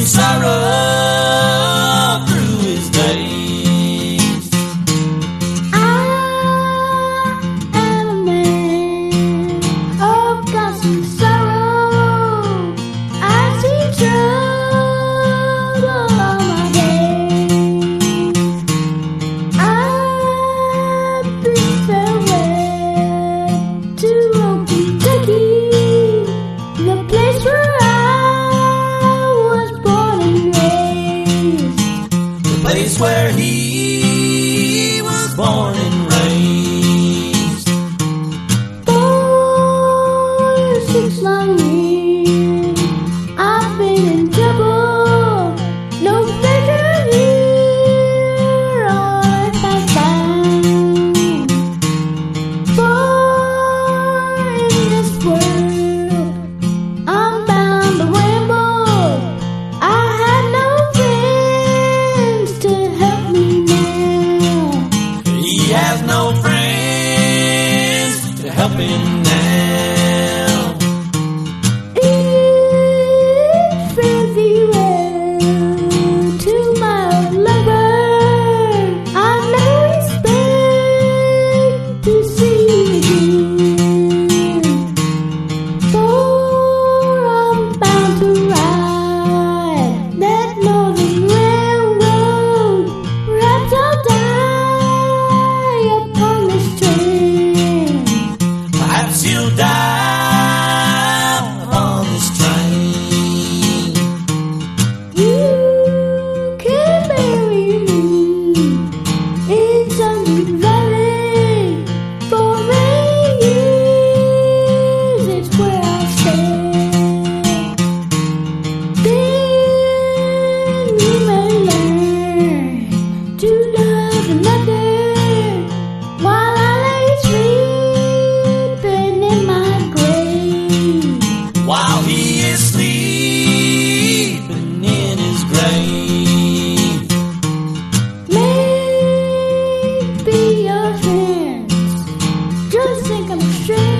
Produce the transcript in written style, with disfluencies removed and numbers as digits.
sorrow through his days. I am a man of constant sorrow. I see trouble all my days. I've bid farewell to old Kentucky, the place where I was born and raised. The place where he was born and raised. 6 long years I've been in trouble. No pleasure here on earth I found. For in this world I'm bound to ramble. I had no friends to help me now. He has no friends to help him now. Fare thee well to my old lover. I never expect to see you again. For I'm bound to ride that northern railroad. Perhaps I'll die upon this train. Perhaps he'll die on this train. You can marry me in Sunny Valley. For 8 years it's where I'll stay. Then you may learn to love another while I lay sleeping in my grave. While he is sleeping in his grave. Maybe your friends just think I'm strange.